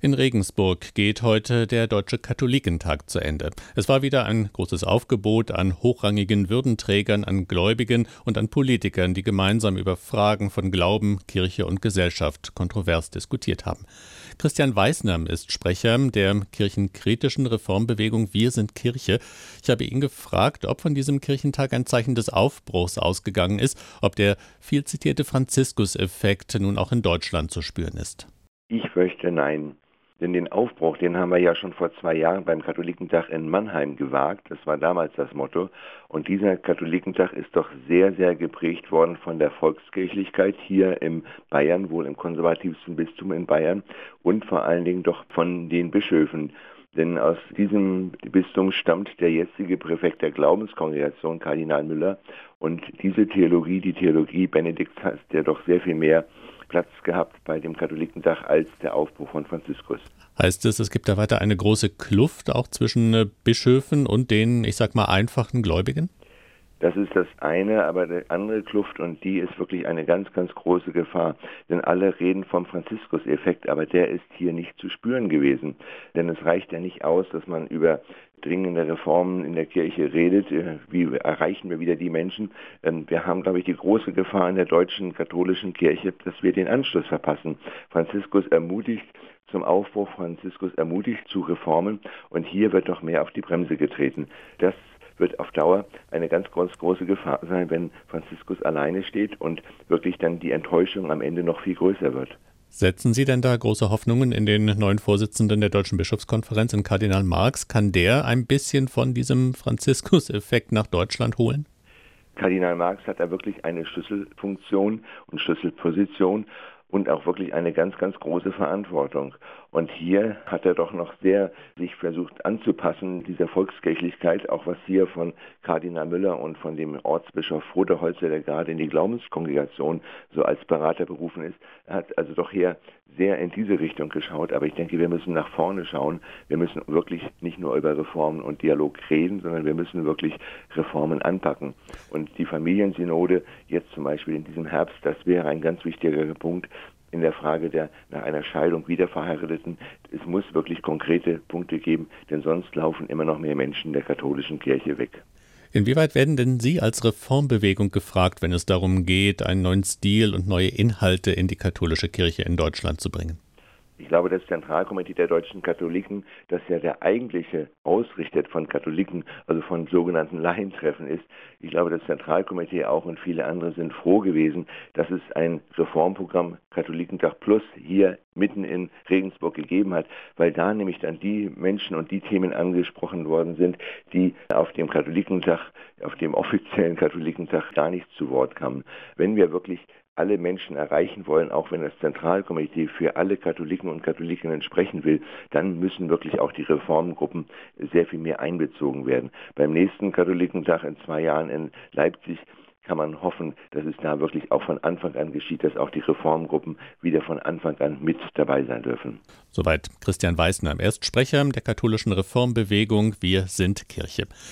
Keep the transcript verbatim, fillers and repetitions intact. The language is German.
In Regensburg geht heute der Deutsche Katholikentag zu Ende. Es war wieder ein großes Aufgebot an hochrangigen Würdenträgern, an Gläubigen und an Politikern, die gemeinsam über Fragen von Glauben, Kirche und Gesellschaft kontrovers diskutiert haben. Christian Weißner ist Sprecher der kirchenkritischen Reformbewegung Wir sind Kirche. Ich habe ihn gefragt, ob von diesem Kirchentag ein Zeichen des Aufbruchs ausgegangen ist, ob der viel zitierte Franziskus-Effekt nun auch in Deutschland zu spüren ist. Ich fürchte nein. Denn den Aufbruch, den haben wir ja schon vor zwei Jahren beim Katholikentag in Mannheim gewagt. Das war damals das Motto. Und dieser Katholikentag ist doch sehr, sehr geprägt worden von der Volkskirchlichkeit hier in Bayern, wohl im konservativsten Bistum in Bayern, und vor allen Dingen doch von den Bischöfen. Denn aus diesem Bistum stammt der jetzige Präfekt der Glaubenskongregation, Kardinal Müller. Und diese Theologie, die Theologie Benedikts, hat ja doch sehr viel mehr Platz gehabt bei dem Katholikentag als der Aufbruch von Franziskus. Heißt es, es gibt da weiter eine große Kluft auch zwischen Bischöfen und den, ich sag mal, einfachen Gläubigen? Das ist das eine, aber die andere Kluft, und die ist wirklich eine ganz, ganz große Gefahr. Denn alle reden vom Franziskus-Effekt, aber der ist hier nicht zu spüren gewesen. Denn es reicht ja nicht aus, dass man über dringende Reformen in der Kirche redet. Wie erreichen wir wieder die Menschen? Wir haben, glaube ich, die große Gefahr in der deutschen katholischen Kirche, dass wir den Anschluss verpassen. Franziskus ermutigt zum Aufbruch, Franziskus ermutigt zu Reformen, und hier wird doch mehr auf die Bremse getreten. Das wird auf Dauer eine ganz, ganz große Gefahr sein, wenn Franziskus alleine steht und wirklich dann die Enttäuschung am Ende noch viel größer wird. Setzen Sie denn da große Hoffnungen in den neuen Vorsitzenden der Deutschen Bischofskonferenz, in Kardinal Marx? Kann der ein bisschen von diesem Franziskus-Effekt nach Deutschland holen? Kardinal Marx hat da wirklich eine Schlüsselfunktion und Schlüsselposition und auch wirklich eine ganz, ganz große Verantwortung. Und hier hat er doch noch sehr sich versucht anzupassen, dieser Volkskirchlichkeit, auch was hier von Kardinal Müller und von dem Ortsbischof Voderholzer, der gerade in die Glaubenskongregation so als Berater berufen ist. Er hat also doch hier sehr in diese Richtung geschaut. Aber ich denke, wir müssen nach vorne schauen. Wir müssen wirklich nicht nur über Reformen und Dialog reden, sondern wir müssen wirklich Reformen anpacken. Und die Familiensynode jetzt zum Beispiel in diesem Herbst, das wäre ein ganz wichtiger Punkt in der Frage der nach einer Scheidung Wiederverheirateten. Es muss wirklich konkrete Punkte geben, denn sonst laufen immer noch mehr Menschen der katholischen Kirche weg. Inwieweit werden denn Sie als Reformbewegung gefragt, wenn es darum geht, einen neuen Stil und neue Inhalte in die katholische Kirche in Deutschland zu bringen? Ich glaube, das Zentralkomitee der deutschen Katholiken, das ja der eigentliche Ausrichter von Katholiken, also von sogenannten Laientreffen ist, ich glaube, das Zentralkomitee auch und viele andere sind froh gewesen, dass es ein Reformprogramm Katholikentag Plus hier mitten in Regensburg gegeben hat, weil da nämlich dann die Menschen und die Themen angesprochen worden sind, die auf dem Katholikentag, auf dem offiziellen Katholikentag gar nicht zu Wort kamen. Wenn wir wirklich alle Menschen erreichen wollen, auch wenn das Zentralkomitee für alle Katholiken und Katholikinnen sprechen will, dann müssen wirklich auch die Reformgruppen sehr viel mehr einbezogen werden. Beim nächsten Katholikentag in zwei Jahren in Leipzig kann man hoffen, dass es da wirklich auch von Anfang an geschieht, dass auch die Reformgruppen wieder von Anfang an mit dabei sein dürfen. Soweit Christian Weißner, er ist Sprecher der katholischen Reformbewegung Wir sind Kirche.